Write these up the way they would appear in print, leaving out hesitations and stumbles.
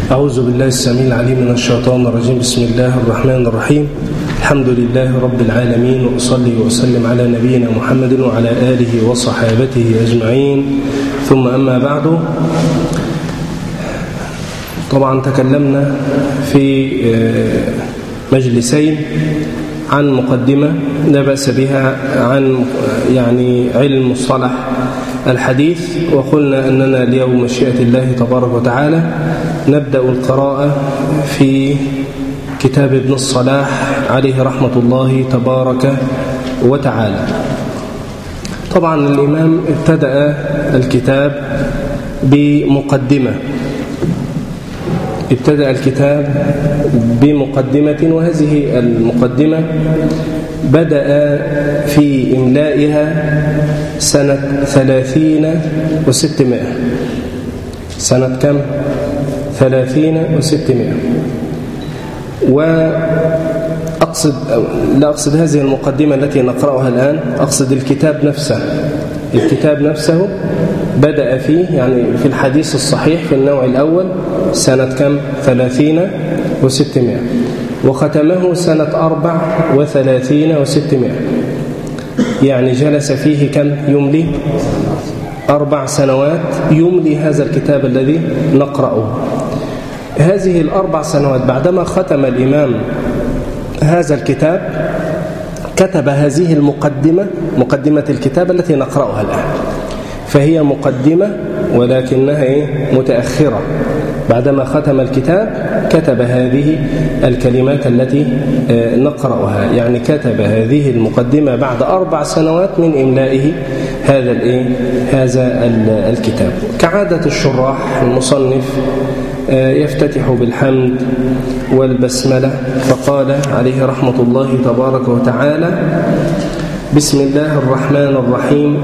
أعوذ بالله السميع العليم من الشيطان الرجيم. بسم الله الرحمن الرحيم. الحمد لله رب العالمين، وأصلي وأسلم على نبينا محمد وعلى آله وصحابته أجمعين، ثم أما بعد. طبعا تكلمنا في مجلسين عن مقدمة لا بأس بها عن علم مصطلح الحديث، وقلنا أننا اليوم مشيئة الله تبارك وتعالى نبدأ القراءة في كتاب ابن الصلاح عليه رحمة الله تبارك وتعالى. طبعا الإمام ابتدأ الكتاب بمقدمة، وهذه المقدمة بدأ في إملائها سنة 30 و600. سنة كم؟ 30 و600. لا أقصد هذه المقدمة التي نقرأها الآن، أقصد الكتاب نفسه بدأ فيه في الحديث الصحيح في النوع الأول سنة كم؟ 30 و600، وختمه سنة 34 و600. جلس فيه كم؟ يملي 4 سنوات يملي هذا الكتاب الذي نقرأه. هذه ال4 سنوات بعدما ختم الإمام هذا الكتاب كتب هذه مقدمة الكتاب التي نقرأها الآن، فهي مقدمة ولكنها متأخرة. بعدما ختم الكتاب كتب هذه الكلمات التي نقرأها، كتب هذه المقدمة بعد 4 سنوات من إملائه هذا الكتاب. كعادة الشراح المصنف يفتتح بالحمد والبسملة، فقال عليه رحمة الله تبارك وتعالى: بسم الله الرحمن الرحيم.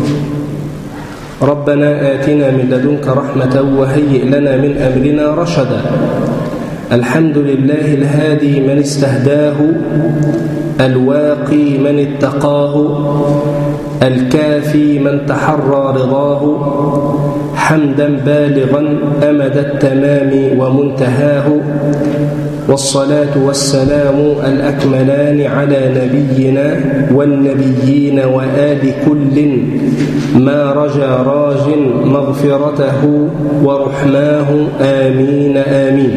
ربنا آتنا من لدنك رحمة وهيئ لنا من أمرنا رشدا. الحمد لله الهادي من استهداه، الواقي من اتقاه، الكافي من تحرى رضاه، حمدا بالغا أمد التمام ومنتهاه، والصلاة والسلام الأكملان على نبينا والنبيين وآل كل ما رجا راج مغفرته ورحماه، آمين آمين.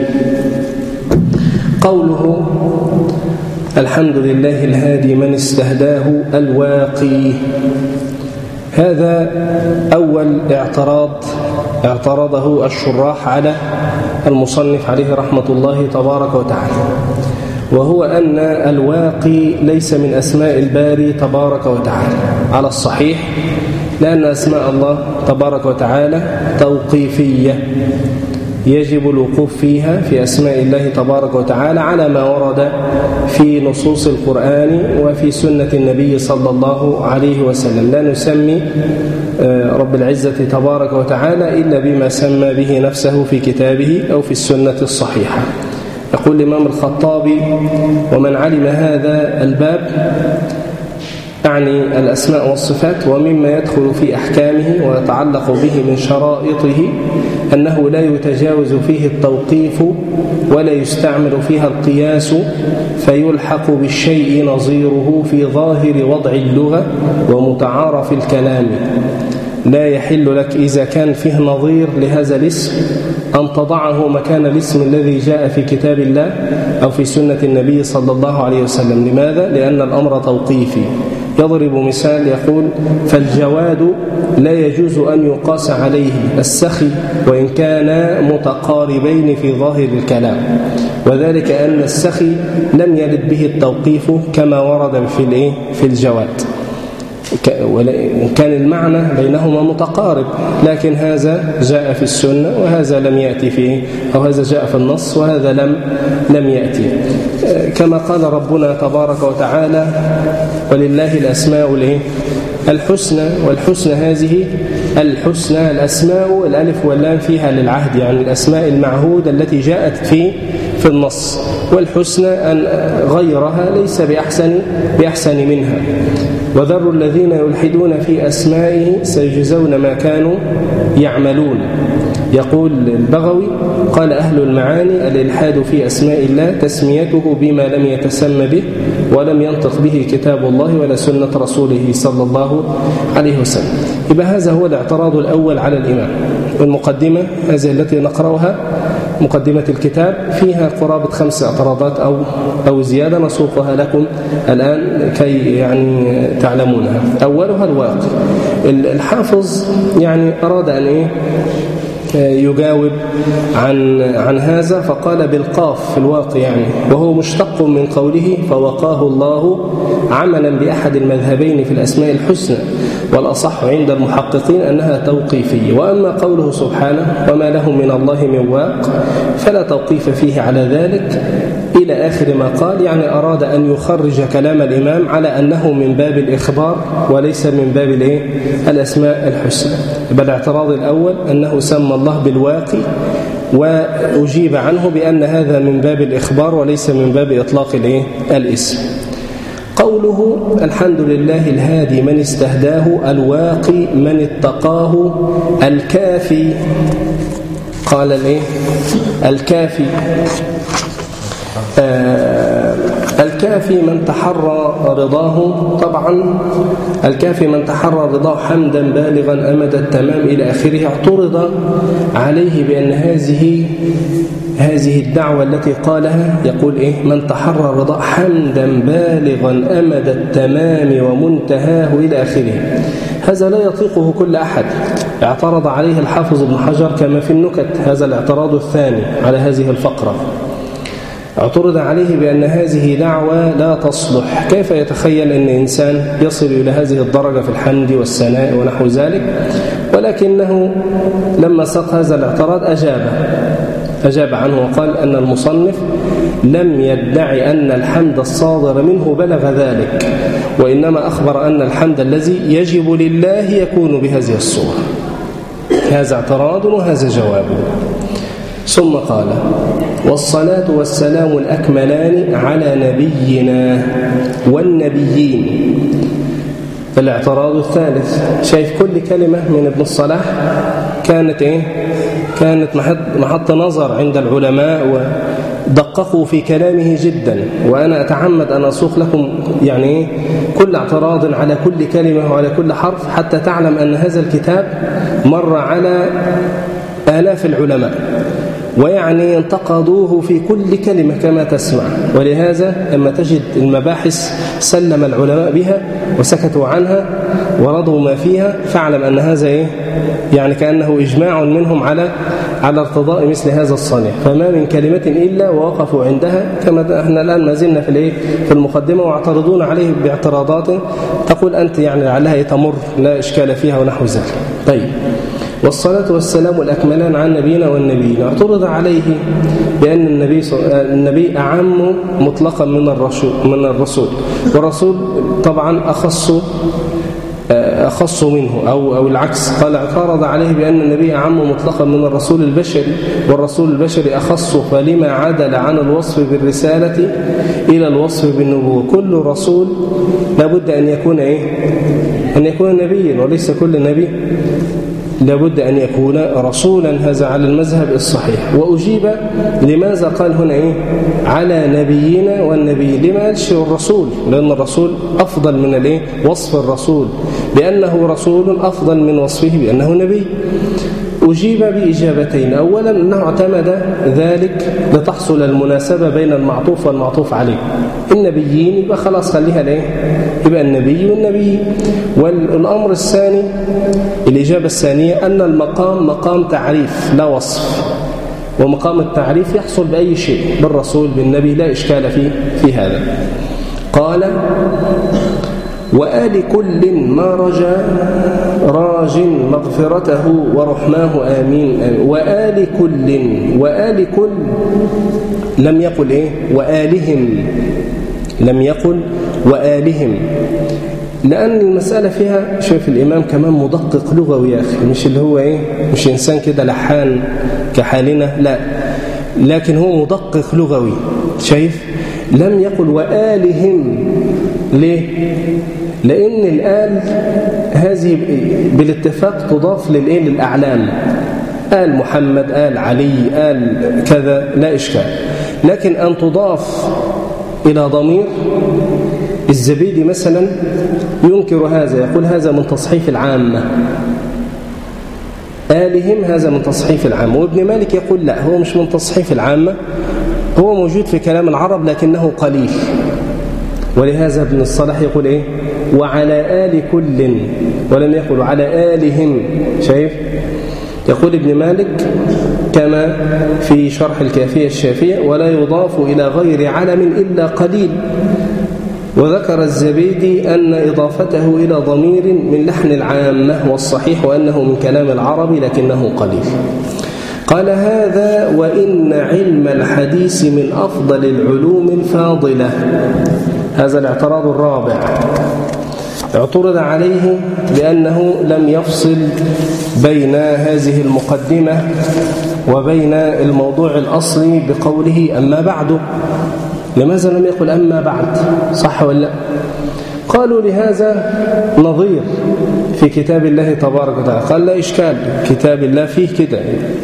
قوله الحمد لله الهادي من استهداه الواقي، هذا أول اعترضه الشراح على المصنف عليه رحمة الله تبارك وتعالى، وهو أن الواقي ليس من أسماء الباري تبارك وتعالى على الصحيح، لأن أسماء الله تبارك وتعالى توقيفية، يجب الوقوف فيها في أسماء الله تبارك وتعالى على ما ورد في نصوص القرآن وفي سنة النبي صلى الله عليه وسلم. لا نسمي رب العزة تبارك وتعالى إلا بما سمى به نفسه في كتابه أو في السنة الصحيحة. يقول الإمام الخطابي: ومن علم هذا الباب، الأسماء والصفات، ومما يدخل في أحكامه ويتعلق به من شرائطه، أنه لا يتجاوز فيه التوقيف ولا يستعمل فيها القياس، فيلحق بالشيء نظيره في ظاهر وضع اللغة ومتعارف الكلام. لا يحل لك إذا كان فيه نظير لهذا الاسم أن تضعه مكان الاسم الذي جاء في كتاب الله أو في سنة النبي صلى الله عليه وسلم. لماذا؟ لأن الأمر توقيفي. يضرب مثال يقول: فالجواد لا يجوز أن يقاس عليه السخي وإن كان متقاربين في ظاهر الكلام، وذلك أن السخي لم يرد به التوقيف كما ورد في الجواد، وإن كان المعنى بينهما متقارب، لكن هذا جاء في السنة وهذا لم يأتي فيه، أو هذا جاء في النص وهذا لم يأتي. كما قال ربنا تبارك وتعالى: ولله الأسماء الحسنى. والحسنى هذه الحسنى الأسماء الألف واللام فيها للعهد، الأسماء المعهودة التي جاءت في النص، والحسنى أن غيرها ليس بأحسن منها. وذروا الذين يلحدون في أسمائه سيجزون ما كانوا يعملون. يقول البغوي قال أهل المعاني الإلحاد في أسماء الله تسميته بما لم يتسمى به ولم ينطق به كتاب الله ولا سنة رسوله صلى الله عليه وسلم. يبقى هذا هو الاعتراض الأول على الإمام. المقدمة هذه التي نقرأها مقدمة الكتاب فيها قرابة 5 اعتراضات أو زيادة نسوقها لكم الآن كي يعني تعلمونها. أولها الواقع. الحافظ يعني أراد أن يجاوب عن هذا فقال بالقاف في الواقع يعني، وهو مشتق من قوله فوقاه الله عملا بأحد المذهبين في الأسماء الحسنى، والأصح عند المحققين أنها توقيفية. وأما قوله سبحانه وما لهم من الله من واق فلا توقيف فيه على ذلك إلى آخر ما قال، يعني أراد أن يخرج كلام الإمام على أنه من باب الإخبار وليس من باب الأسماء الحسنى. يبقى الاعتراض الأول أنه سمى الله بالواقي، وأجيب عنه بأن هذا من باب الإخبار وليس من باب إطلاق الاسم. قوله الحمد لله الهادي من استهداه، الواقي من اتقاه، الكافي قال الكافي الكافي من تحرى رضاه. طبعا الكافي من تحرى رضاه حمدا بالغا أمد التمام إلى آخره. اعترض عليه بأن هذه الدعوة التي قالها يقول من تحرى رضاه حمدا بالغا أمد التمام ومنتهاه إلى آخره. هذا لا يطيقه كل أحد. اعترض عليه الحافظ ابن حجر كما في النكت. هذا الاعتراض الثاني على هذه الفقرة. اعترض عليه بأن هذه دعوة لا تصلح. كيف يتخيل أن إنسان يصل إلى هذه الدرجة في الحمد والثناء ونحو ذلك؟ ولكنه لما ساق هذا الاعتراض أجاب عنه وقال أن المصنف لم يدعي أن الحمد الصادر منه بلغ ذلك، وإنما أخبر أن الحمد الذي يجب لله يكون بهذه الصورة. هذا اعتراض وهذا جواب. ثم قال والصلاة والسلام الأكملان على نبينا والنبيين. الاعتراض الثالث. شايف كل كلمة من ابن الصلاح كانت محط نظر عند العلماء ودققوا في كلامه جدا، وأنا أتعمد أن أسوق لكم يعني كل اعتراض على كل كلمة وعلى كل حرف حتى تعلم أن هذا الكتاب مر على آلاف العلماء، ويعني انتقدوه في كل كلمة كما تسمع. ولهذا لما تجد المباحث سلم العلماء بها وسكتوا عنها ورضوا ما فيها، فاعلم أن هذا يعني كأنه إجماع منهم على ارتضاء مثل هذا الصنيع. فما من كلمة إلا ووقفوا عندها، كما احنا الآن ما زلنا في المقدمة واعترضون عليه باعتراضات تقول أنت يعني لعلها تمر لا إشكال فيها ونحو ذلك. طيب، والصلاة والسلام الأكملان عن نبينا والنبيين. اعترض عليه بأن النبي أعم مطلقا من الرسول، والرسول طبعا أخص منه أو العكس. قال اعترض عليه بأن النبي أعم مطلقا من الرسول البشري، والرسول البشري أخص، فلما عدل عن الوصف بالرسالة إلى الوصف بالنبوة. كل رسول لابد أن يكون أن يكون نبيا، وليس كل نبي لابد أن يكون رسولا. هذا على المذهب الصحيح. وأجيب لماذا قال هنا على نبينا والنبي، لما قالش الرسول؟ لأن الرسول أفضل من وصف الرسول بأنه رسول أفضل من وصفه بأنه نبي. أجيب بإجابتين. أولا أنه اعتمد ذلك لتحصل المناسبة بين المعطوف والمعطوف عليه. النبيين يبقى خلاص خليها يبقى النبي والنبي. والأمر الثاني الإجابة الثانية أن المقام مقام تعريف لا وصف، ومقام التعريف يحصل بأي شيء، بالرسول بالنبي لا إشكال في هذا. قال وآل كل ما رجا راج مغفرته ورحماه آمين. وآل كل لم يقل وآلهم، لم يقل وآلهم، لأن المسألة فيها شوف الإمام كمان مدقق لغوي يا أخي، مش اللي هو مش إنسان كده لحان كحالنا، لا، لكن هو مدقق لغوي. شايف لم يقل وآلهم. ليه؟ لأن الآل هذه بالاتفاق تضاف للأعلام. آل محمد، آل علي، آل كذا، لا إشكال. لكن أن تضاف إلى ضمير، الزبيدي مثلا ينكر هذا، يقول هذا من تصحيف العامة، آلهم هذا من تصحيف العامة. وابن مالك يقول لا، هو مش من تصحيف العامة، هو موجود في كلام العرب لكنه قليل. ولهذا ابن الصلاح يقول إيه؟ وعلى آل كل، ولم يقل على آلهم. شايف؟ يقول ابن مالك كما في شرح الكافية الشافية: ولا يضاف إلى غير علم إلا قليل. وذكر الزبيدي أن إضافته إلى ضمير من لحن العامة، والصحيح وأنه من كلام العرب لكنه قليل. قال: هذا وإن علم الحديث من أفضل العلوم الفاضلة. هذا الاعتراض الرابع، اعترض عليه لأنه لم يفصل بين هذه المقدمة وبين الموضوع الأصلي بقوله أما بعد. لماذا لم يقل أما بعد؟ صح ولا لا؟ قالوا لهذا نظير في كتاب الله تبارك وتعالى. قال: لا إشكال، كتاب الله فيه كده،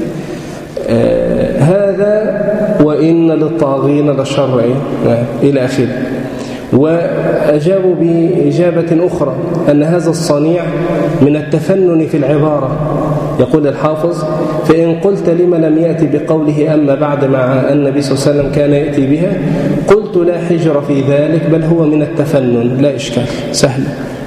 هذا وإن للطاغين لشر إلى آخره. وأجابوا بإجابة أخرى أن هذا الصنيع من التفنن في العبارة. يقول الحافظ: فإن قلت لما لم يأتي بقوله أما بعد مع أن النبي صلى الله عليه وسلم كان يأتي بها، قلت لا حجر في ذلك، بل هو من التفنن، لا إشكال، سهل.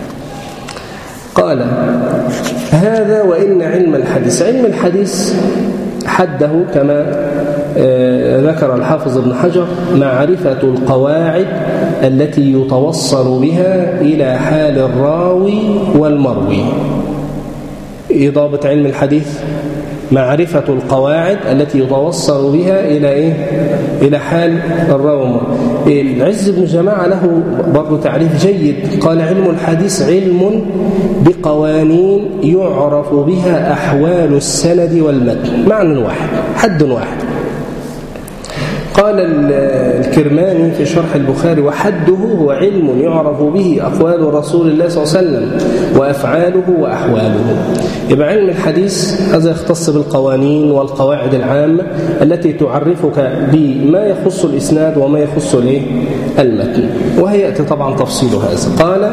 قال: هذا وإن علم الحديث، علم الحديث حده كما ذكر الحافظ ابن حجر: معرفة القواعد التي يتوصل بها إلى حال الراوي والمروي. إضافة علم الحديث معرفة القواعد التي يتوصل بها إلى إيه؟ إلى حال الراوي. العز بن جماعة له برضو تعريف جيد، قال: علم الحديث علم بقوانين يعرف بها أحوال السند والمتن، معنى واحد، حد واحد. قال الكرماني في شرح البخاري: وحده هو علم يعرف به أقوال رسول الله صلى الله عليه وسلم وأفعاله وأحواله. يبقى علم الحديث هذا يختص بالقوانين والقواعد العامة التي تعرفك بما يخص الإسناد وما يخص المتن، وهيأتي طبعا تفصيل هذا. قال: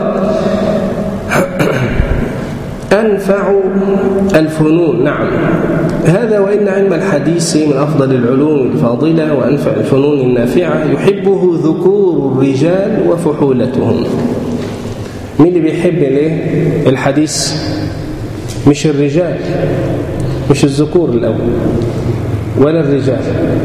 أنفع الفنون. نعم، هذا وإن علم الحديث من أفضل العلوم الفاضلة وأنفع الفنون النافعة، يحبه ذكور الرجال وفحولتهم. مين اللي بيحب الحديث؟ مش الرجال، مش الذكور الأول ولا الرجال،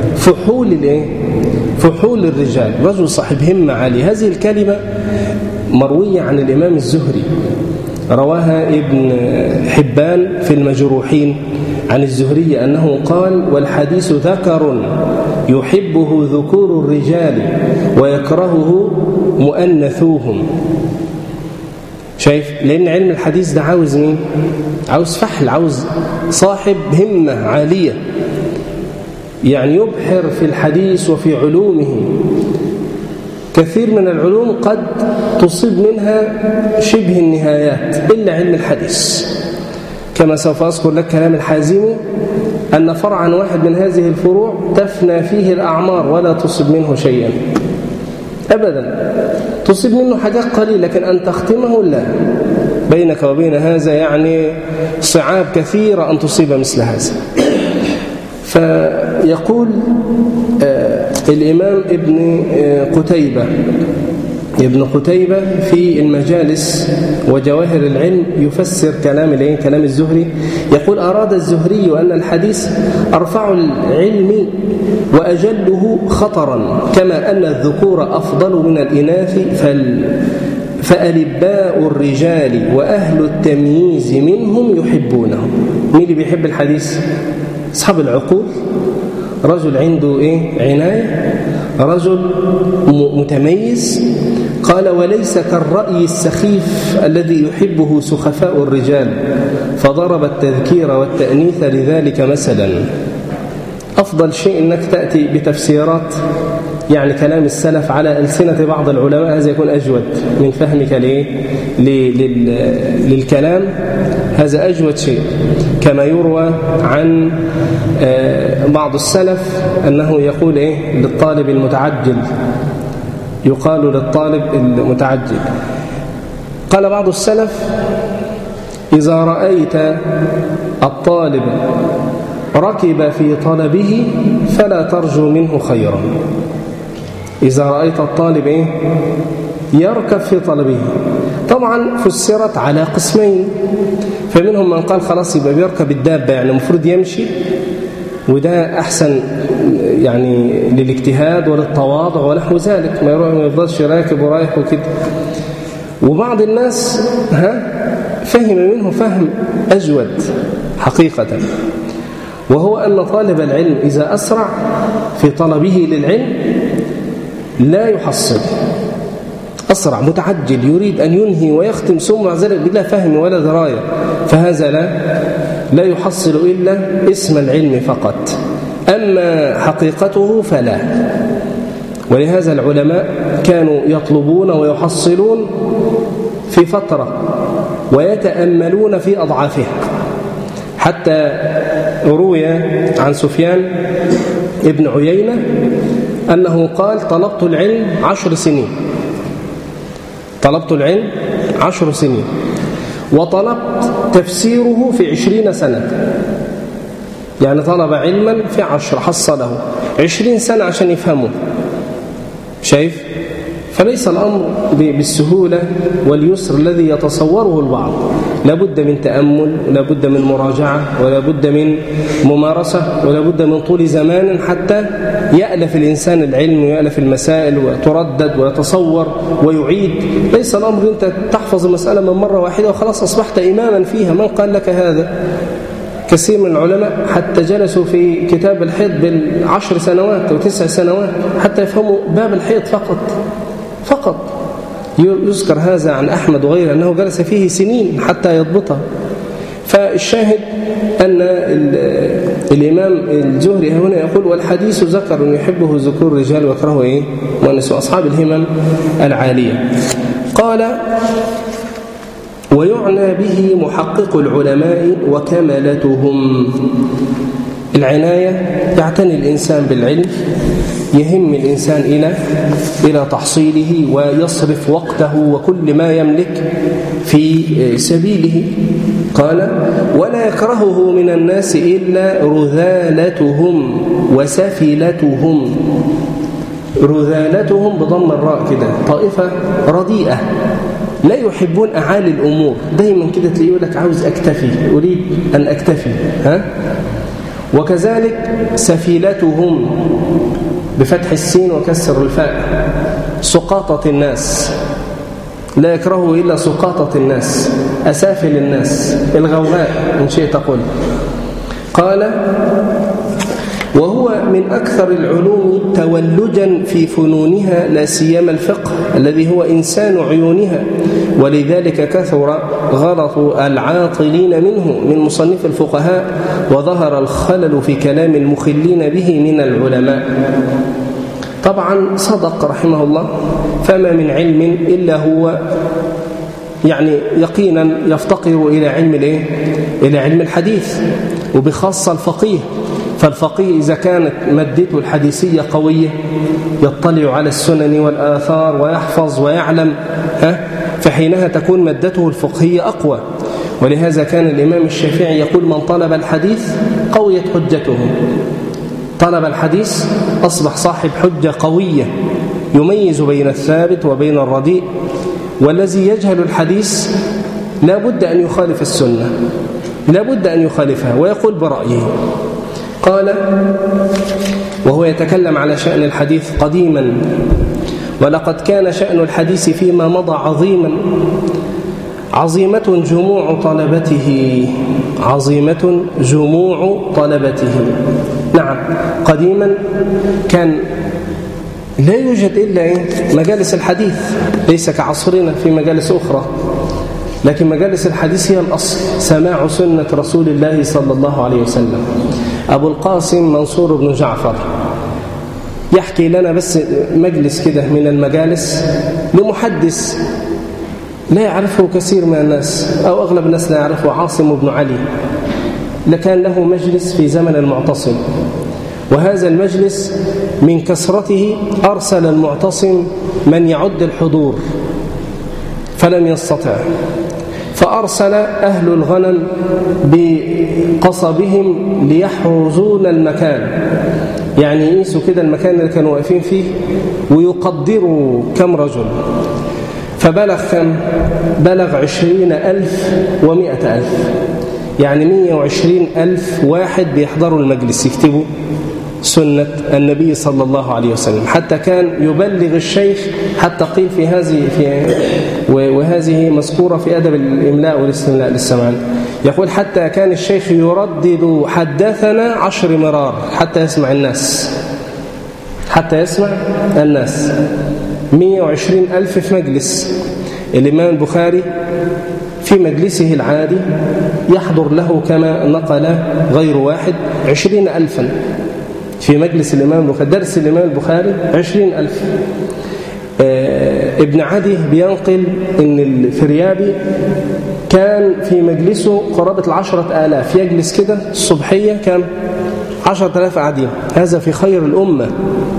فحول الرجال، رجل صاحب همة عالية. هذه الكلمة مروية عن الإمام الزهري، رواها ابن حبان في المجروحين عن الزهري أنه قال: والحديث ذكر يحبه ذكور الرجال ويكرهه مؤنثوهم. شايف؟ لأن علم الحديث ده عاوز مين؟ عاوز فحل، عاوز صاحب همة عالية، يعني يبحر في الحديث وفي علومه. كثير من العلوم قد تصيب منها شبه النهايات إلا علم الحديث، كما سوف أذكر لك كلام الحازمي أن فرعا واحد من هذه الفروع تفنى فيه الأعمار ولا تصيب منه شيئا أبدا، تصيب منه حاجات قليلة، لكن أن تختمه لا، بينك وبين هذا يعني صعاب كثيرة أن تصيب مثل هذا. فيقول الإمام ابن قتيبة في المجالس وجواهر العلم يفسر كلام الزهري، يقول: أراد الزهري أن الحديث أرفع العلم وأجله خطرا، كما أن الذكور أفضل من الإناث، فألباء الرجال وأهل التمييز منهم يحبونهم. مين اللي بيحب الحديث؟ أصحاب العقول، رجل عنده عناية، رجل متميز. قال: وليس كالرأي السخيف الذي يحبه سخفاء الرجال، فضرب التذكير والتأنيث لذلك مثلا. أفضل شيء أنك تأتي بتفسيرات يعني كلام السلف على ألسنة بعض العلماء، هذا يكون أجود من فهمك للكلام هذا أجود شيء، كما يروى عن بعض السلف أنه يقول للطالب المتعجل، يقال للطالب المتعجل، قال بعض السلف: إذا رأيت الطالب ركب في طلبه فلا ترجو منه خيرا. إذا رأيت الطالب يركب في طلبه، طبعا فسرت على قسمين، فمنهم من قال خلاص يبقى بيركب الدابة، يعني المفروض يمشي، وده أحسن يعني للاجتهاد وللتواضع ونحو ذلك، ما يفضلش راكب ورايح وكده. وبعض الناس فهم منه فهم أجود حقيقة، وهو أن طالب العلم إذا أسرع في طلبه للعلم لا يحصل، أسرع متعجل يريد أن ينهي ويختم ثم مع ذلك بلا فهم ولا دراية، فهذا لا يحصل إلا اسم العلم فقط، أما حقيقته فلا. ولهذا العلماء كانوا يطلبون ويحصلون في فترة ويتأملون في أضعافها، حتى روي عن سفيان ابن عيينة أنه قال: طلبت العلم 10 سنين، طلبت العلم 10 سنين، وطلبت تفسيره في 20 سنة، يعني طلب علما في 10 حصله 20 سنة عشان يفهمه. شايف؟ فليس الأمر بالسهولة واليسر الذي يتصوره البعض، لابد من تأمل، ولابد من مراجعة، ولابد من ممارسة، ولابد من طول زمان حتى يألف الإنسان العلم ويألف المسائل وتردد ويتصور ويعيد. ليس الأمر أنت تحفظ المسألة من مرة واحدة وخلاص أصبحت إماما فيها، من قال لك هذا؟ كثير من العلماء حتى جلسوا في كتاب الحيض ب10 سنوات أو 9 سنوات حتى يفهموا باب الحيض فقط. يذكر هذا عن أحمد وغيره أنه جلس فيه سنين حتى يضبطه. فالشاهد أن الإمام الزهري هنا يقول: والحديث ذكر يحبه ذكور الرجال ويكرهه مؤنث أصحاب الهمم العالية. قال: ويعنى به محقق العلماء وكملتهم. العناية يعتني الإنسان بالعلم، يهم الإنسان إلى تحصيله ويصرف وقته وكل ما يملك في سبيله. قال: ولا يكرهه من الناس إلا رذالتهم وسفلتهم. رذالتهم بضم الراء كده، طائفة رديئة لا يحبون أعالي الأمور، دايما كده تلاقيه يقول لك عاوز أكتفي، أريد أن أكتفي. وكذلك سفيلتهم بفتح السين وكسر الفاء، سقاطة الناس، لا يكرهه إلا سقاطة الناس، أسافل الناس، الغوغاء إن شئت قل. قال: وهو من أكثر العلوم تولجا في فنونها، لا سيما الفقه الذي هو إنسان عيونها، ولذلك كثر غلط العاطلين منه من مصنف الفقهاء، وظهر الخلل في كلام المخلين به من العلماء. طبعا صدق رحمه الله، فما من علم إلا هو يعني يقينا يفتقر إلى علم إلى علم الحديث، وبخاصة الفقيه. فالفقيه إذا كانت مادته الحديثية قوية، يطلع على السنن والآثار ويحفظ ويعلم، فحينها تكون مادته الفقهية أقوى. ولهذا كان الإمام الشافعي يقول: من طلب الحديث قويت حجته. طلب الحديث أصبح صاحب حجة قوية يميز بين الثابت وبين الرديء. والذي يجهل الحديث لا بد أن يخالف السنة، لا بد أن يخالفها ويقول برأيه. قال: وهو يتكلم على شأن الحديث قديما: ولقد كان شأن الحديث فيما مضى عظيما، عظيمة جموع طلبته، عظيمة جموع طلبته. نعم، قديما كان لا يوجد إلا مجالس الحديث، ليس كعصرنا في مجالس أخرى، لكن مجالس الحديث هي الأصل، سماع سنة رسول الله صلى الله عليه وسلم. أبو القاسم منصور بن جعفر يحكي لنا بس مجلس كده من المجالس لمحدث لا يعرفه كثير من الناس أو أغلب الناس لا يعرفه، عاصم بن علي. لكان له مجلس في زمن المعتصم، وهذا المجلس من كثرته أرسل المعتصم من يعد الحضور فلم يستطع، فأرسل أهل الغنم بقصبهم ليحرزون المكان، يعني يقيسوا كده المكان اللي كانوا واقفين فيه ويقدروا كم رجل. فبلغ كم؟ بلغ 20,000 و100,000، يعني 120,000 واحد بيحضروا المجلس يكتبوا سنة النبي صلى الله عليه وسلم. حتى كان يبلغ الشيخ، حتى قيل وهذه مذكورة في أدب الإملاء والاستملاء للسمعان، يقول حتى كان الشيخ يردد حدثنا 10 مرار حتى يسمع الناس، حتى يسمع الناس. 120,000 في مجلس. الإمام البخاري في مجلسه العادي يحضر له كما نقل غير واحد 20,000 في مجلس الإمام البخاري، درس الإمام البخاري 20,000. ابن عدي بينقل إن الفريابي كان في مجلسه قرابة 10,000، يجلس كده الصبحية كان 10,000 قاعدين. هذا في خير الأمة،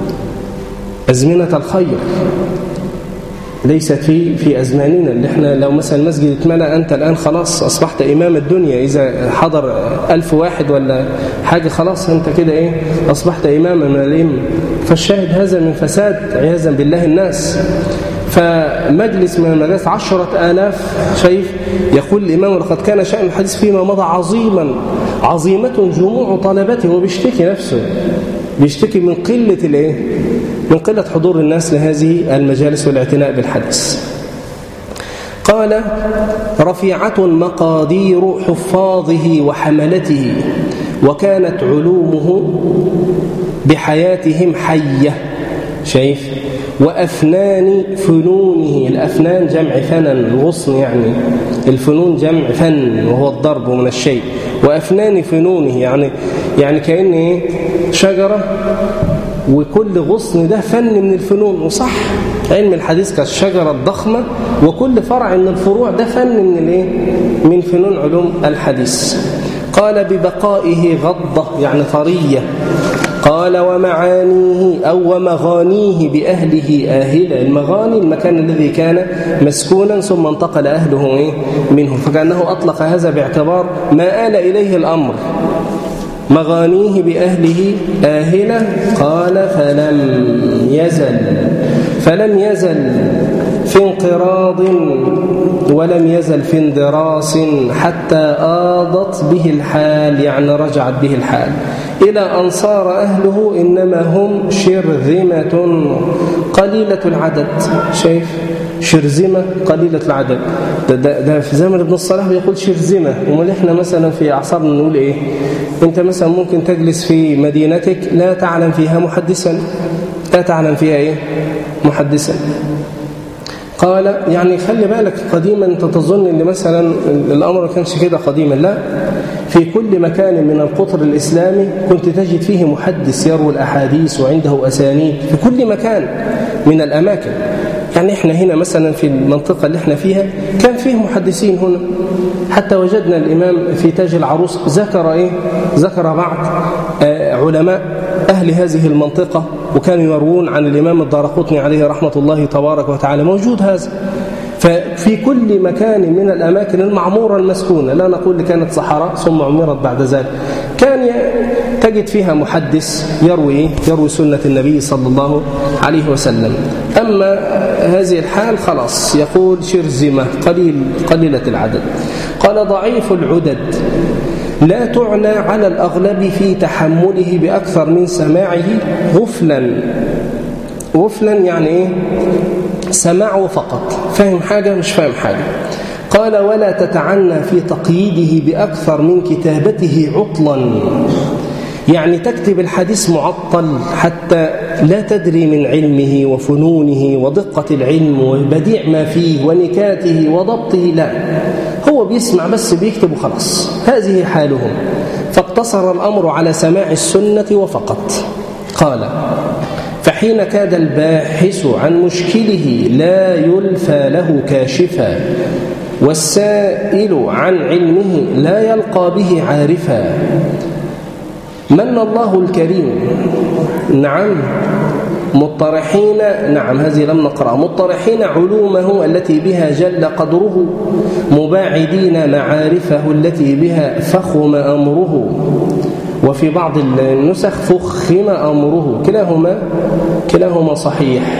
أزمنة الخير، ليست في أزماننا اللي احنا لو مثلا المسجد اتملأ أنت الآن خلاص أصبحت إمام الدنيا، إذا حضر 1000 واحد ولا حاجة خلاص أنت كده أصبحت إماما من الأئمة. فالشاهد هذا من فساد عياذا بالله الناس. فمجلس من المجالس 10,000 شايف. يقول الإمام لقد كان شأن الحديث فيما مضى عظيمة جموع طلبته، وبيشتكي نفسه، بيشتكي من قلة من قلة حضور الناس لهذه المجالس والاعتناء بالحديث. قال رفيعة مقادير حفاظه وحملته، وكانت علومه بحياتهم حية، شايف، وأفنان فنونه، الأفنان جمع فنن، الغصن يعني، الفنون جمع فن وهو الضرب من الشيء، وأفنان فنونه يعني كأن شجرة وكل غصن ده فن من الفنون. وصح علم الحديث كالشجرة الضخمة، وكل فرع من الفروع ده فن من فنون علوم الحديث. قال ببقائه غضة يعني طرية. قال ومعانيه أو ومغانيه بأهله آهلة، المغاني المكان الذي كان مسكونا ثم انتقل أهله منه، فكأنه أطلق هذا باعتبار ما آل إليه الأمر. مغانيه بأهله آهلة. قال فلم يزل في انقراض ولم يزل في اندراس حتى آضت به الحال، يعني رجعت به الحال إلى أن صار أهله إنما هم شرذمة قليلة العدد. شايف، شرذمة قليلة العدد. ده في زمن ابن الصلاح بيقول شرذمة. ومال احنا مثلا في أعصارنا نقول إيه؟ أنت مثلا ممكن تجلس في مدينتك لا تعلم فيها محدثا، لا تعلم فيها محدثا. قال يعني خلي بالك، قديما انت تظن ان مثلا الامر ما كانش كده قديما، لا، في كل مكان من القطر الاسلامي كنت تجد فيه محدث يروي الاحاديث وعنده اسانيد في كل مكان من الاماكن. يعني احنا هنا مثلا في المنطقه اللي احنا فيها كان فيه محدثين هنا، حتى وجدنا الامام في تاج العروس ذكر بعض علماء اهل هذه المنطقه، وكانوا يروون عن الإمام الدارقطني عليه رحمة الله تبارك وتعالى. موجود هذا. ففي كل مكان من الأماكن المعمورة المسكونة، لا نقول كانت صحراء ثم عمرت بعد ذلك، كان تجد فيها محدث يروي سنة النبي صلى الله عليه وسلم. أما هذه الحال خلاص، يقول شرذمة قليلة العدد. قال ضعيف العدد لا تعنى على الأغلب في تحمله بأكثر من سماعه غفلا يعني سماعه فقط، فهم حاجة مش فاهم حاجة. قال ولا تتعنى في تقييده بأكثر من كتابته عطلا، يعني تكتب الحديث معطل حتى لا تدري من علمه وفنونه ودقة العلم وبديع ما فيه ونكاته وضبطه، لا، هو بيسمع بس بيكتب وخلاص. هذه حالهم. فاقتصر الأمر على سماع السنة وفقط. قال فحين كاد الباحث عن مشكله لا يلفى له كاشفا والسائل عن علمه لا يلقى به عارفا. من الله الكريم نعم مطرحين نعم هذه لم نقرأ مطرحين علومه التي بها جل قدره مباعدين معارفه التي بها فخم أمره وفي بعض النسخ فخم أمره كلاهما صحيح.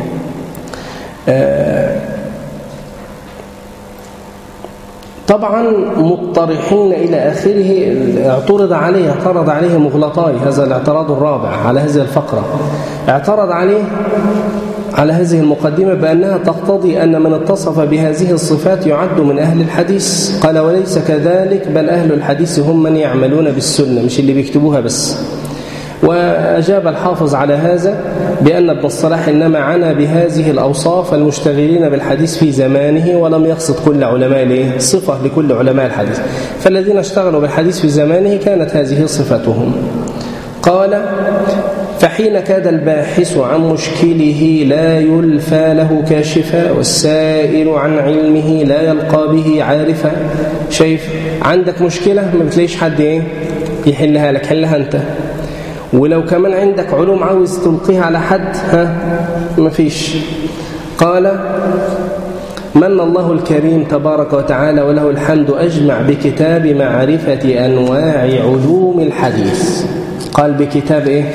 طبعا مطرحين إلى آخره اعترض عليه مغلطاي. هذا الاعتراض الرابع على هذه الفقرة. اعترض عليه على هذه المقدمة بأنها تقتضي أن من اتصف بهذه الصفات يعد من أهل الحديث. قال وليس كذلك بل أهل الحديث هم من يعملون بالسنة مش اللي بيكتبوها بس. وأجاب الحافظ على هذا بأن ابن الصلاح إنما عنى بهذه الأوصاف المشتغلين بالحديث في زمانه ولم يقصد كل علماء صفة لكل علماء الحديث. فالذين اشتغلوا بالحديث في زمانه كانت هذه صفتهم. قال فحين كاد الباحث عن مشكله لا يلفى له كاشفا والسائل عن علمه لا يلقى به عارفا. شايف عندك مشكلة ما بتلاقيش حد يحلها لك، حلها أنت. ولو كمان عندك علوم عاوز تلقيها على حد مفيش. قال من الله الكريم تبارك وتعالى وله الحمد أجمع بكتاب معرفة أنواع علوم الحديث. قال بكتاب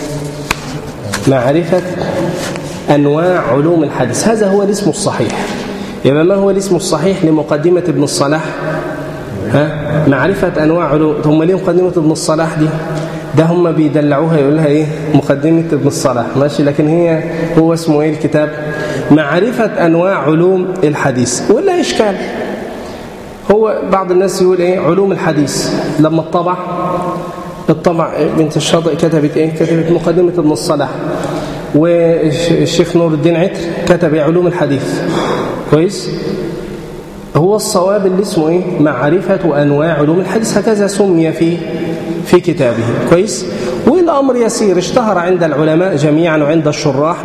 معرفة أنواع علوم الحديث. هذا هو الاسم الصحيح. يبقى ما هو الاسم الصحيح لمقدمة ابن الصلاح؟ معرفة أنواع علوم. هم ليه مقدمة ابن الصلاح دي؟ ده هم بيدلعوها يقولها مقدمة ابن الصلاح ماشي، لكن هو اسمه الكتاب معرفة أنواع علوم الحديث. ولا إشكال هو بعض الناس يقول علوم الحديث. لما الطبع بنت الشاطئ كتبت مقدمة ابن الصلاح، والشيخ نور الدين عطر كتب علوم الحديث. كويس. هو الصواب اللي اسمه معرفة أنواع علوم الحديث، هكذا سمي في كتابه. كويس. والأمر يسير اشتهر عند العلماء جميعا وعند الشراح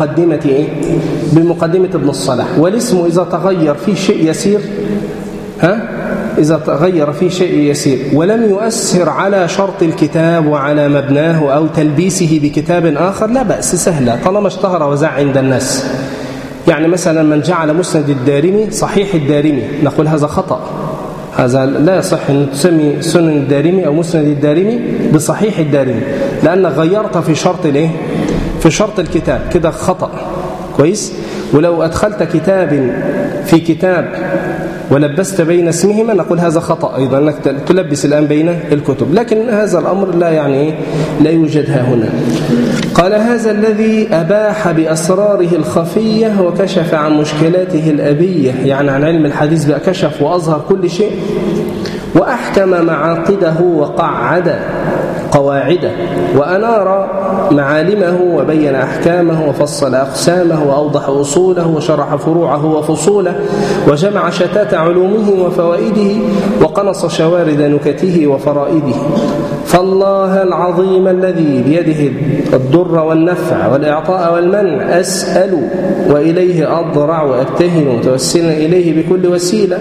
بمقدمة ابن الصلاح. والاسم إذا تغير في شيء يسير إذا تغير في شيء يسير ولم يؤثر على شرط الكتاب وعلى مبناه أو تلبيسه بكتاب آخر لا بأس، سهلة طالما اشتهر وزع عند الناس. يعني مثلا من جعل مسند الدارمي صحيح الدارمي نقول هذا خطأ، هذا لا يصح أن تسمي سنن الدارمي أو مسند الدارمي بصحيح الدارمي، لأنك غيرت في شرط في شرط الكتاب، كده خطأ. كويس. ولو أدخلت كتاب في كتاب ولبست بين اسمهما نقول هذا خطأ أيضا، أنك تلبس الآن بين الكتب، لكن هذا الأمر لا لا يوجد ها هنا. قال هذا الذي أباح بأسراره الخفية وكشف عن مشكلاته الأبية، يعني عن علم الحديث بقى كشف وأظهر كل شيء، وأحكم معاقده وقعد قواعده وأنار معالمه وبين أحكامه وفصل أقسامه وأوضح أصوله وشرح فروعه وفصوله وجمع شتات علومه وفوائده وقنص شوارد نكته وفرائده. فالله العظيم الذي بيده الضر والنفع والإعطاء والمنع أسأل وإليه أضرع وأبتهل متوسلا إليه بكل وسيلة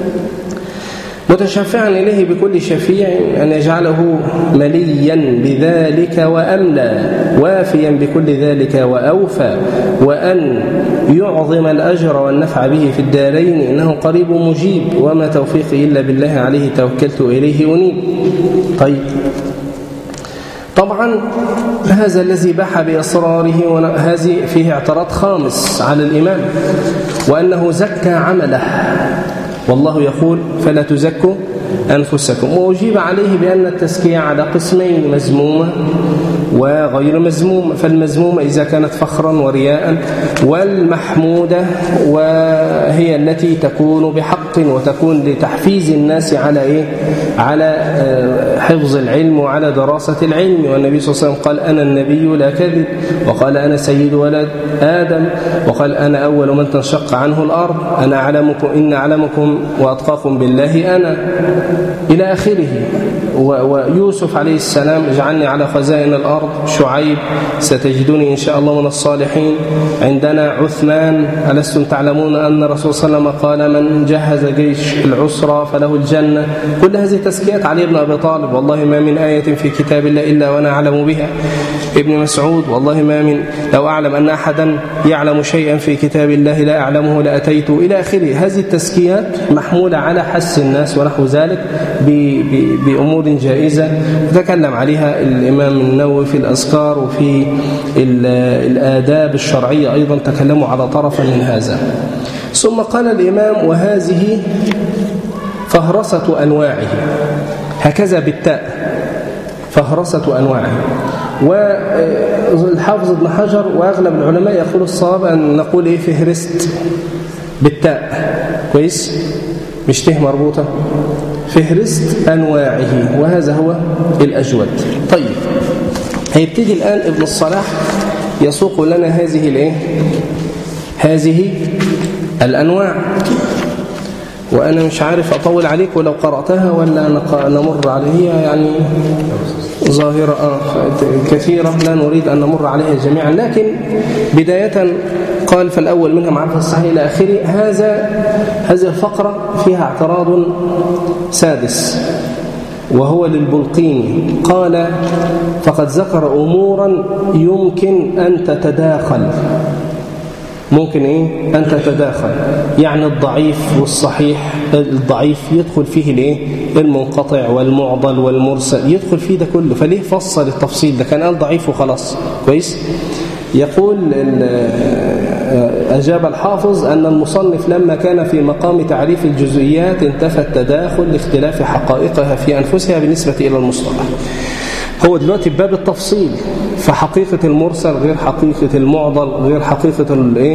متشفعا إليه بكل شفيع أن يجعله مليا بذلك وأملى وافيا بكل ذلك وأوفى، وأن يعظم الأجر والنفع به في الدارين إنه قريب مجيب، وما توفيقي إلا بالله عليه توكلت إليه أنيب. طيب طبعا هذا الذي باح بأسراره، وهذه فيه اعتراض خامس على الإمام، وأنه زكى عمله، والله يقول فلا تزكوا أنفسكم. وأجيب عليه بأن التزكية على قسمين، مذمومة وغير مذمومة. فالمذمومة إذا كانت فخرا ورياء، والمحمودة وهي التي تكون بحق وتكون لتحفيز الناس على حفظ العلم وعلى دراسة العلم. والنبي صلى الله عليه وسلم قال أنا النبي لا كذب، وقال أنا سيد ولد آدم، وقال أنا أول من تنشق عنه الأرض، أنا أعلمكم إن أعلمكم وأتقاكم بالله أنا، إلى آخره. ويوسف عليه السلام اجعلني على خزائن الأرض، شعيب ستجدني إن شاء الله من الصالحين، عندنا عثمان ألستم تعلمون أن الرسول صلى الله عليه وسلم قال من جهز جيش العسرة فله الجنة. كل هذه تزكيات. علي بن أبي طالب والله ما من آية في كتاب الله إلا وأنا أعلم بها. ابن مسعود والله ما من لو أعلم أن أحدا يعلم شيئا في كتاب الله لا أعلمه لأتيت إلى آخره. هذه التزكيات محمولة على حس الناس ونحو ذلك بأمور جائزة تكلم عليها الإمام النووي في الأذكار، وفي الآداب الشرعية أيضا تكلموا على طرفا من هذا. ثم قال الإمام وهذه فهرسة أنواعه، هكذا بالتاء فهرسة أنواعه. والحافظ ابن حجر وأغلب العلماء يقول الصواب أن نقول إيه فهرست بالتاء، كويس، مش ته مربوطة، فهرست أنواعه، وهذا هو الأجود. طيب هيبتدي الآن ابن الصلاح يسوق لنا هذه الإيه؟ هذه الأنواع، وأنا مش عارف أطول عليك ولو قرأتها ولا نمر عليها، يعني ظاهرة كثيرة لا نريد أن نمر عليها جميعا. لكن بداية قال فالأول منها معرفة الصحيح إلى آخره. هذه الفقرة فيها اعتراض سادس وهو للبلقيني. قال فقد ذكر أمورا يمكن أن تتداخل. ممكن إيه؟ أن تتداخل، يعني الضعيف والصحيح. الضعيف يدخل فيه الإيه؟ المنقطع والمعضل والمرسل، يدخل فيه ده كله. فليه فصل التفصيل ده؟ كان قال ضعيف وخلاص، كويس. يقول أجاب الحافظ أن المصنف لما كان في مقام تعريف الجزئيات انتفى التداخل لاختلاف حقائقها في أنفسها بالنسبة إلى المصطلح. هو دلوقتي بباب التفصيل، فحقيقة المرسل غير حقيقة المعضل غير حقيقة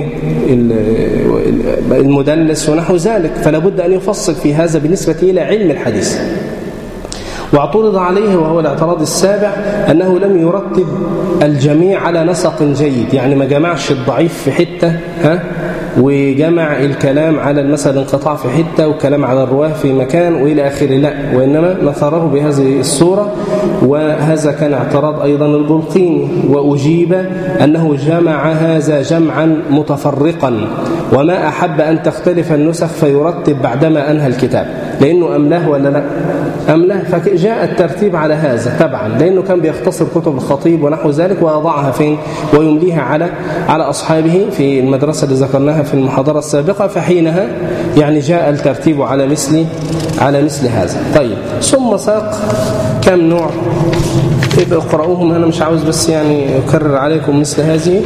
المدلس ونحو ذلك، فلا بد أن يفصل في هذا بالنسبة إلى علم الحديث. واعترض عليه وهو الاعتراض السابع أنه لم يرتب الجميع على نسق جيد، يعني ما جمعش الضعيف في حتة وجمع الكلام على المثل انقطاع في حتة والكلام على الرواه في مكان وإلى آخره، لا، وإنما نثره بهذه الصورة. وهذا كان اعتراض أيضا البلقيني، وأجيب أنه جمع هذا جمعا متفرقا، وما أحب أن تختلف النسخ فيرتب بعدما أنهى الكتاب، لأنه أملاه ولا لا؟ أملاه. فجاء الترتيب على هذا تبعا، لأنه كان بيختصر كتب الخطيب ونحو ذلك ويضعها فين ويمليها على أصحابه في المدرسة اللي ذكرناها في المحاضرة السابقة، فحينها يعني جاء الترتيب على مثل هذا. طيب ثم ساق كم نوع؟ ابقوا اقرأوهم، أنا مش عاوز بس يعني أكرر عليكم مثل هذه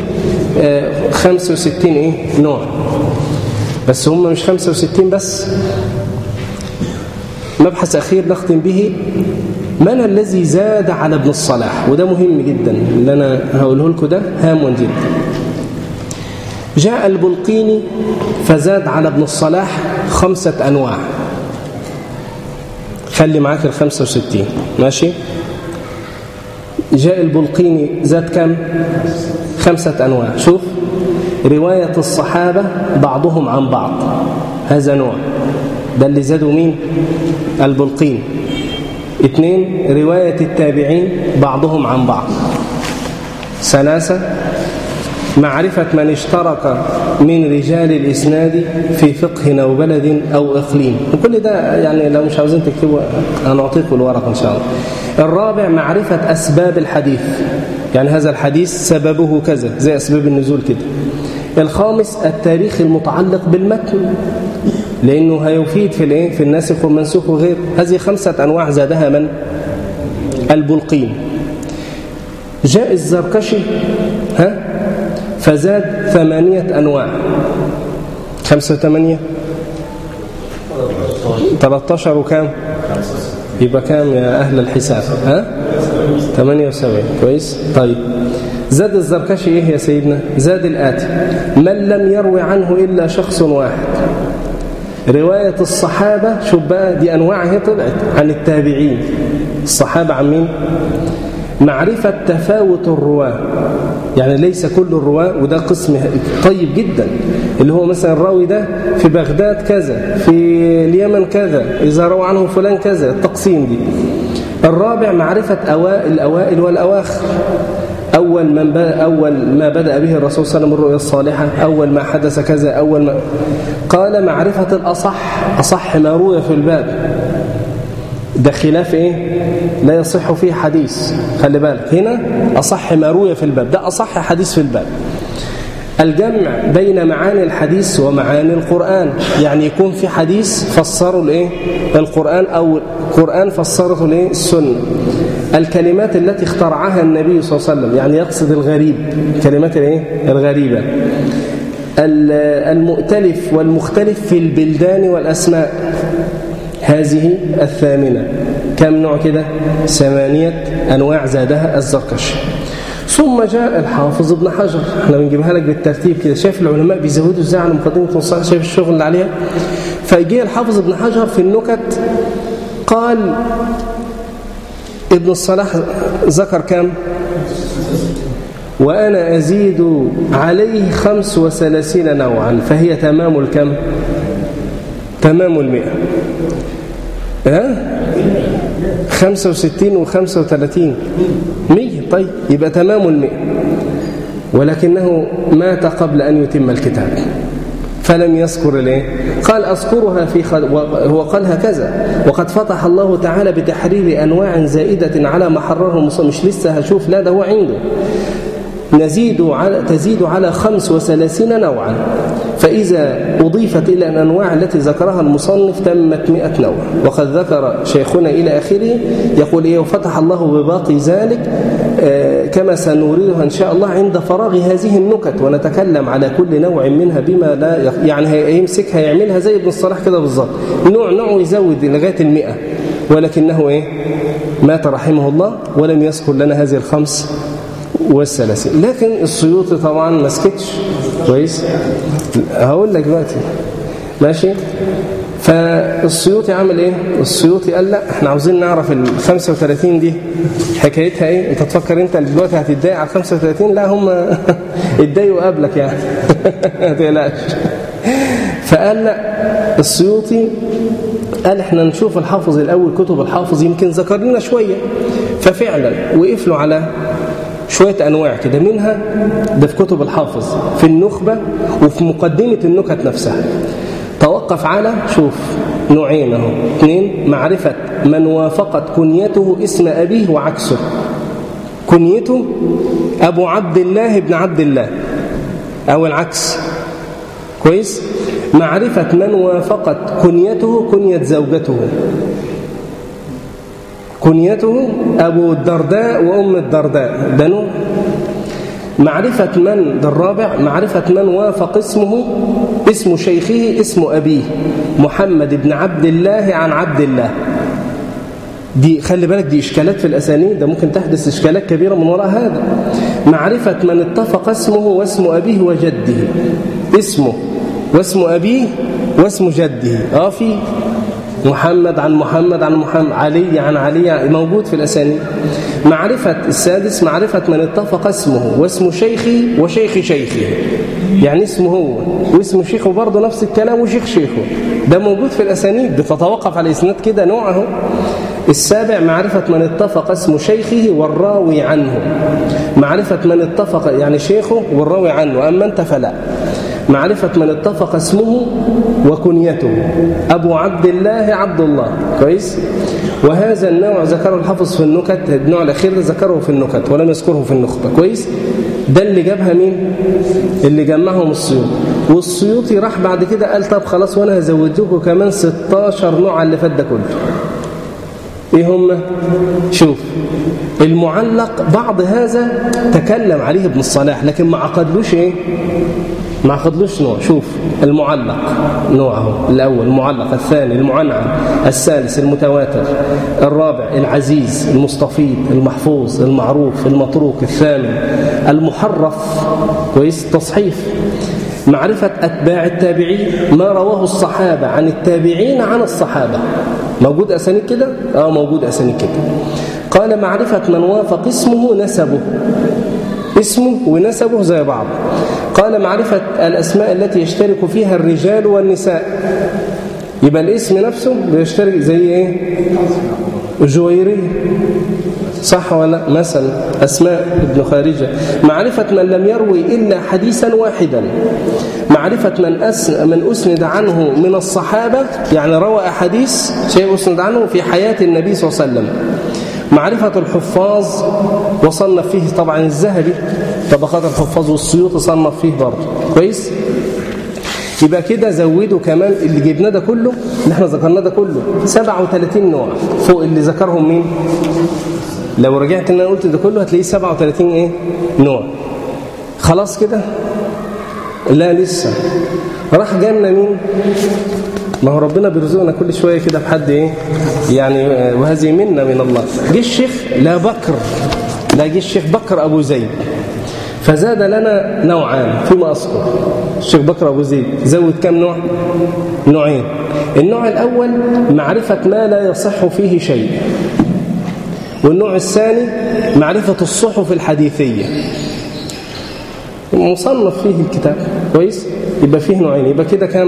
65 نوع، بس هم مش 65 بس. مبحث أخير نختم به، من الذي زاد على ابن الصلاح؟ وده مهم جدا، اللي أنا هقوله لكم ده هام جدا. جاء البلقيني فزاد على ابن الصلاح 5 أنواع. خلي معاك 65 ماشي. جاء البلقيني زاد كم؟ 5 أنواع. شوف، رواية الصحابة بعضهم عن بعض، هذا نوع، ده اللي زادوا مين؟ البلقيني. 2 رواية التابعين بعضهم عن بعض. 3 معرفة من اشترك من رجال الإسناد في فقه أو بلد أو إقليم. وكل ده يعني لو مش عاوزين تكتبوا أنا أعطيكم الورق إن شاء الله. 4 معرفة أسباب الحديث، يعني هذا الحديث سببه كذا، زي أسباب النزول كده. 5 التاريخ المتعلق بالمتن، لأنه هيفيد في الناسخ والمنسوخ وغير. هذه 5 أنواع زادها من؟ البلقيني. جاء الزركشي فزاد 8 أنواع. 5 و8 13 وكام؟ يبقى كام يا أهل الحساب؟ 78. كويس. طيب زاد الزركشي إيه يا سيدنا؟ زاد الآتي: من لم يروي عنه إلا شخص واحد. رواية الصحابة، شوف بقى دي أنواع هي طلعت عن التابعين. الصحابة عن مين؟ معرفة تفاوت الرواة، يعني ليس كل الرواة، وده قسم طيب جدا، اللي هو مثلا الراوي ده في بغداد كذا، في اليمن كذا، إذا روى عنه فلان كذا، التقسيم دي. الرابع معرفة الأوائل والأواخر، أول ما بدأ به الرسول صلى الله عليه وسلم الرؤيا الصالحة، أول ما حدث كذا، قال معرفة أصح ما روي في الباب. ده خلاف إيه؟ لا يصح فيه حديث، خلي بالك هنا أصح ما روي في الباب، ده أصح حديث في الباب. الجمع بين معاني الحديث ومعاني القرآن، يعني يكون في حديث فسروا الإيه؟ القرآن، أو القرآن فسرته الإيه؟ السنة. الكلمات التي اخترعها النبي صلى الله عليه وسلم، يعني يقصد الغريب، كلمات الإيه؟ الغريبة. المؤتلف والمختلف في البلدان والأسماء، هذه الثامنة. كم نوع كده؟ 8 أنواع زادها الزركشي. ثم جاء الحافظ ابن حجر، احنا بنجيبها لك بالترتيب كده، شايف العلماء بيزودوا ازاي على مقدمة الصحيح، شايف الشغل اللي عليها. فجاء الحافظ ابن حجر في النكت قال ابن الصلاح ذكر كم؟ وأنا أزيد عليه 35 نوعا، فهي تمام الكم؟ تمام 100. 65 و35 100. طيب يبقى تمام 100. ولكنه مات قبل أن يتم الكتاب فلم يذكر ليه؟ قال أذكرها هو قال هكذا: وقد فتح الله تعالى بتحرير أنواع زائدة على ما حرره المصنف. مش لسه هشوف، لا ده هو عنده تزيد على 35 نوعا، فإذا أضيفت إلى الأنواع التي ذكرها المصنف تمت 100 نوع. وقد ذكر شيخنا إلى آخره يقول إيه: وفتح الله بباقي ذلك كما سنوريها إن شاء الله عند فراغ هذه النكت، ونتكلم على كل نوع منها بما لا يعني هيمسكها يعملها زي ابن الصلاح كده بالظبط، نوع ويزود لغاية 100. ولكنه إيه؟ مات رحمه الله ولم يذكر لنا هذه 35. لكن السيوطي طبعا ما سكتش كويس، هقول لك دلوقتي ماشي. فالسيوطي عمل ايه؟ السيوطي قال لا، احنا عاوزين نعرف ال 35 دي حكايتها ايه. انت تفكر انت دلوقتي هتتضايق على 35؟ لا، هم اتضايقوا قبلك يعني ما تقلقش. فقال لا، السيوطي قال احنا نشوف الحافظ الاول، كتب الحافظ يمكن ذكر لنا شويه. ففعلا وقف له على شوية أنواع كده، منها ده في كتب الحافظ في النخبة وفي مقدمة النكت نفسها. توقف على شوف نوعين اهو، 2: معرفة من وافقت كنيته اسم أبيه وعكسه، كنيته أبو عبد الله ابن عبد الله أو العكس، كويس. معرفة من وافقت كنيته كنية زوجته، كنيته أبو الدرداء وأم الدرداء، ده نوع. معرفة من، ده الرابع، معرفة من وافق اسم شيخه اسم أبيه، محمد بن عبد الله عن عبد الله. دي خلي بالك، دي إشكالات في الأسانيد، ده ممكن تحدث إشكالات كبيرة من وراء هذا. معرفة من اتفق اسمه واسم أبيه وجده، اسمه واسم أبيه واسم جده، في محمد عن محمد عن محمد، علي عن علي، موجود في الأسانيد. معرفة السادس: معرفة من اتفق اسمه واسم شيخه وشيخ شيخه، يعني اسمه هو واسم شيخه برضه نفس الكلام وشيخ شيخه، ده موجود في الأسانيد، بتتوقف على إسناد كده نوعه. السابع: معرفة من اتفق اسم شيخه والراوي عنه، معرفة من اتفق يعني شيخه والراوي عنه، أما أنت فلا. معرفة من اتفق اسمه وكنيته، أبو عبد الله عبد الله، كويس. وهذا النوع ذكره الحافظ في النكت، النوع الأخير ذكره في النكت ولم يذكره في النخبة، كويس. ده اللي جابها مين؟ اللي جمعهم السيوطي. والسيوطي راح بعد كده قال طب خلاص وأنا هزود لكم كمان 16 نوع اللي فات ده كله. ايه هم؟ شوف المعلق، بعض هذا تكلم عليه ابن الصلاح لكن ما عقدلوش ايه؟ ما عقدلوش نوع. شوف المعلق نوعه: الأول المعلق، الثاني المعنعن، الثالث المتواتر، الرابع العزيز المستفيض المحفوظ المعروف المتروك، الثامن المحرف، كويس، تصحيف. معرفة أتباع التابعين، ما رواه الصحابة عن التابعين عن الصحابة، موجود أسانيد كده؟ موجود أسانيد كده. قال معرفة من وافق اسمه نسبه، اسمه ونسبه زي بعض. قال معرفة الأسماء التي يشترك فيها الرجال والنساء، يبقى الاسم نفسه بيشترك زي ايه؟ جويرية صح ولا؟ مثلا أسماء بن خارجة. معرفة من لم يروي إلا حديثا واحدا، معرفة من أسند عنه من الصحابة، يعني روى أحاديث شيء أسند عنه في حياة النبي صلى الله عليه وسلم. معرفة الحفاظ وصنف فيه طبعا الذهبي طبقات الحفاظ، والسيوطي صنف فيه برضه كويس. يبقى كده زودوا كمان اللي جبنا ده كله اللي احنا ذكرناه ده كله 37 نوع فوق اللي ذكرهم مين. لو رجعت ان انا قلت ده كله هتلاقيه 37 ايه نوع. خلاص كده؟ لا لسه. راح جالنا مين؟ ما هو ربنا بيرزقنا كل شويه كده بحد ايه يعني، وهذه منا من الله. جه الشيخ جه الشيخ بكر ابو زيد فزاد لنا نوعان فيما أذكر. الشيخ بكر أبو زيد زود كم نوع؟ نوعين. النوع الأول معرفة ما لا يصح فيه شيء، والنوع الثاني معرفة الصحف الحديثية. مصنف فيه الكتاب كويس. يبقى فيه نوعين، يبقى كده كم؟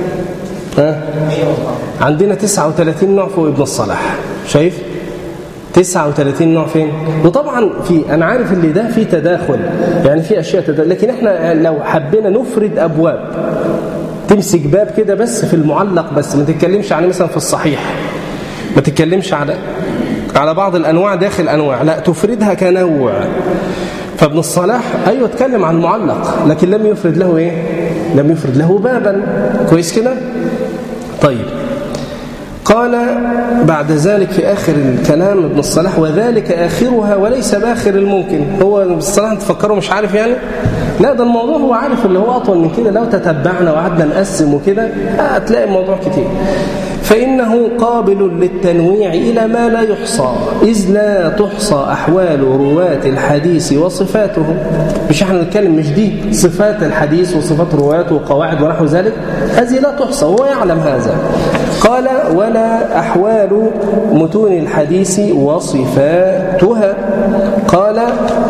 عندنا 39 نوع فوق ابن الصلاح. شايف 39 نوع فين؟ وطبعا انا عارف اللي ده فيه تداخل، يعني فيه اشياء تداخل، لكن احنا لو حبينا نفرد ابواب، تمسك باب كده بس في المعلق بس، ما تتكلمش عن مثلا في الصحيح، ما تتكلمش على بعض الانواع داخل انواع، لا تفردها كنوع. فابن الصلاح ايوه اتكلم عن المعلق، لكن لم يفرد له ايه؟ لم يفرد له بابا. كويس كده؟ طيب. قال بعد ذلك في آخر الكلام ابن الصلاح: وذلك آخرها وليس بآخر الممكن. هو ابن الصلاح تفكروا مش عارف يعني؟ لا، ده الموضوع هو عارف اللي هو أطول من كده. لو تتبعنا وقعدنا نقسم وكده هتلاقي الموضوع كتير. فإنه قابل للتنويع إلى ما لا يحصى، إذ لا تحصى أحوال رواة الحديث وصفاتهم. مش احنا نتكلم، مش دي صفات الحديث وصفات رواته وقواعد ونحو ذلك، هذه لا تحصى، وهو يعلم هذا. قال: ولا أحوال متون الحديث وصفاتها. قال: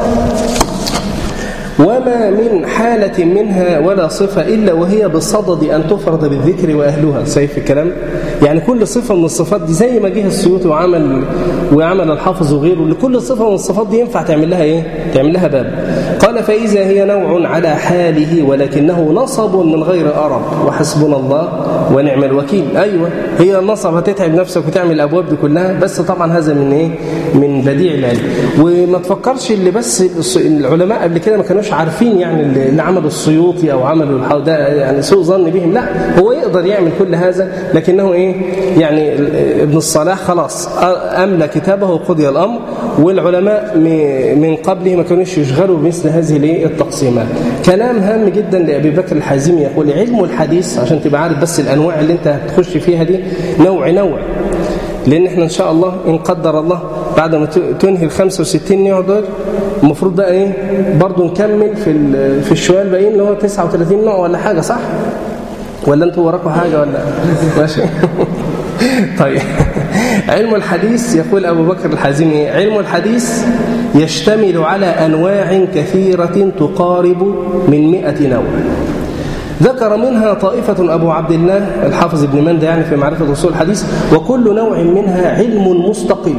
وما من حالة منها ولا صفة إلا وهي بصدد أن تفرض بالذكر وأهلها. سيف الكلام، يعني كل صفة من الصفات دي زي ما جه السيوطي وعمل الحافظ وغيره، لكل صفة من الصفات دي ينفع تعمل لها إيه؟ تعمل لها باب. قال: فإذا هي نوع على حاله ولكنه نصب من غير أرب وحسبنا الله ونعم الوكيل. أيوة، هي النصب، هتتعب نفسك وتعمل الأبواب دي كلها، بس طبعا هذا من إيه؟ من بديع العلم. وما تفكرش اللي بس العلماء قبل كده ما كانوش عارفين، يعني اللي عملوا السيوطي أو عملوا ده يعني سوء ظن بهم، لا، هو يقدر يعمل كل هذا، لكنه إيه؟ يعني ابن الصلاح خلاص أملى كتابه وقضي الأمر، والعلماء من قبله ما كانوش يشغلوا بمثل هذه التقسيمات. كلام هام جدا لأبي بكر الحازمي، يقول: علم الحديث، عشان تبقى عارف بس الأنواع اللي انت هتخش فيها دي نوع، لأن احنا إن شاء الله إن قدر الله بعد ما تنهي 65 نوع دول المفروض بقى إيه برضو نكمل في الشوال الباقيين اللي هو 39 نوع ولا حاجة، صح؟ ولا انتوا وراكوا حاجة ولا ماشي؟ طيب. علم الحديث، يقول أبو بكر الحازمي: علم الحديث يشتمل على أنواع كثيرة تقارب من 100 نوع. ذكر منها طائفة أبو عبد الله الحافظ ابن مندى يعني في معرفة أصول الحديث: وكل نوع منها علم مستقل.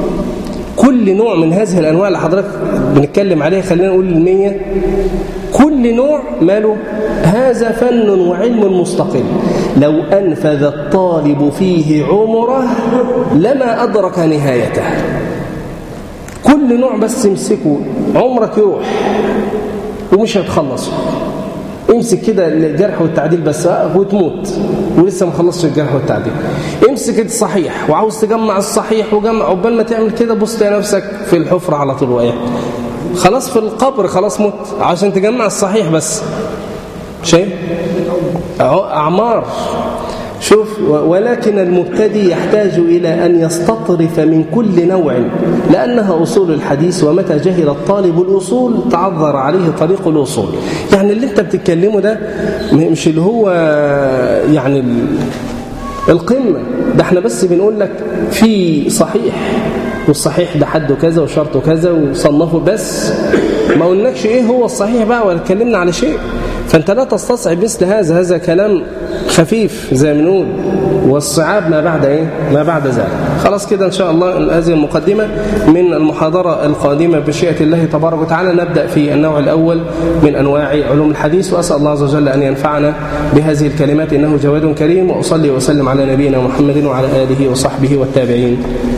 كل نوع من هذه الأنواع اللي حضرتك بنتكلم عليها، خلينا نقول 100، كل نوع ماله هذا فن وعلم مستقل، لو أنفذ الطالب فيه عمره لما أدرك نهايته. كل نوع بس امسكه عمرك يروح ومش هتخلص. امسك كده الجرح والتعديل بس وتموت ولسه ما خلصش الجرح والتعديل. امسك الصحيح وعاوز تجمع الصحيح وجمع، عقبال ما تعمل كده بص تلاقي نفسك في الحفرة على طول واقع، خلاص في القبر، خلاص مت عشان تجمع الصحيح بس. شيء أعمار. شوف: ولكن المبتدئ يحتاج إلى أن يستطرف من كل نوع لأنها أصول الحديث، ومتى جهل الطالب الأصول تعذر عليه طريق الأصول. يعني اللي انت بتتكلمه ده مش اللي هو يعني القمة ده، احنا بس بنقول لك في صحيح، والصحيح ده حده كذا وشرطه كذا وصنفه، بس ما قلناكش ايه هو الصحيح بقى ولا اتكلمنا على شيء. فأنت لا تستصعب مثل هذا كلام خفيف زي ما نقول، والصعاب ما بعد إيه؟ ما بعد ذلك. خلاص كده إن شاء الله هذه المقدمة. من المحاضرة القادمة بشيئة الله تبارك وتعالى نبدأ في النوع الأول من أنواع علوم الحديث، وأسأل الله عز وجل أن ينفعنا بهذه الكلمات إنه جواد كريم. وأصلي وأسلم على نبينا محمد وعلى آله وصحبه والتابعين.